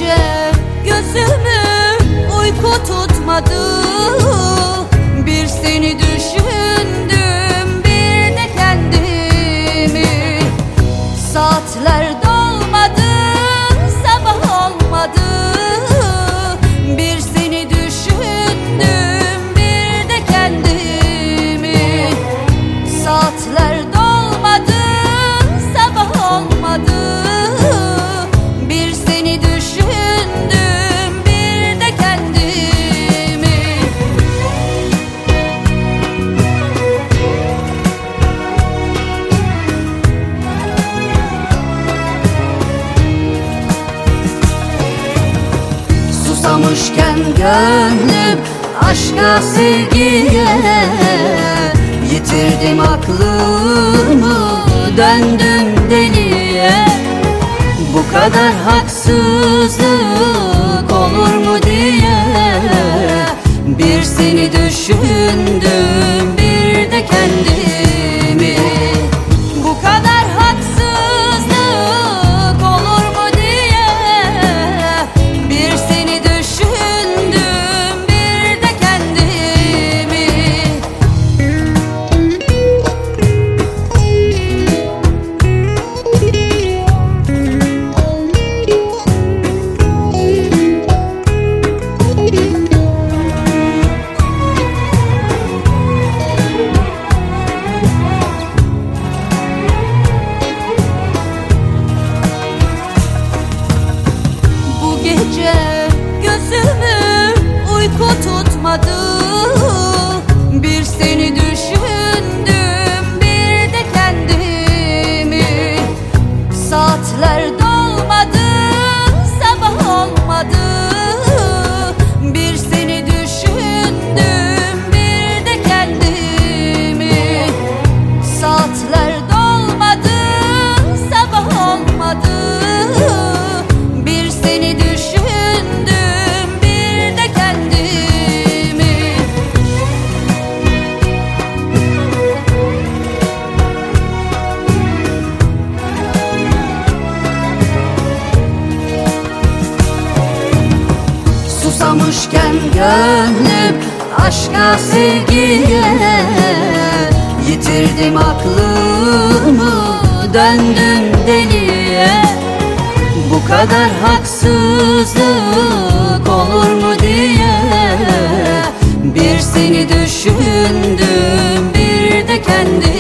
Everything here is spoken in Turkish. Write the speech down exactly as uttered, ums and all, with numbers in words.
gece gözümü uyku tutmadı. Bir seni düşündüm, bir de kendimi. Saatler dolmadı, sabah olmadı. Bir seni düşündüm, bir de kendimi. Saatler dolmadı, sabah olmadı. Bir seni düşündüm, bir de kendimi. Susamışken gönlüm aşka, sevgiye, yitirdim aklımı, döndüm deliye. Bu kadar haksızlık olur mu diye bir seni düşündüm, bir de kendimi. Bu kadar haksızlık olur mu diye bir seni düşündüm, bir de kendimi. Bu gece gözümü uyku tutmadı. Bir seni düşündüm, bir de kendimi. Saatler dolmadı, sabah olmadı. Bir seni düşündüm, bir de kendimi. Saatler dolmadı, sabah olmadı. Bir seni düşündüm, bir de kendimi. Susamışken gönlüm aşka, sevgiye, yitirdim aklımı, döndüm deliye. Bu kadar haksızlık olur mu diye bir seni düşündüm, bir de kendimi.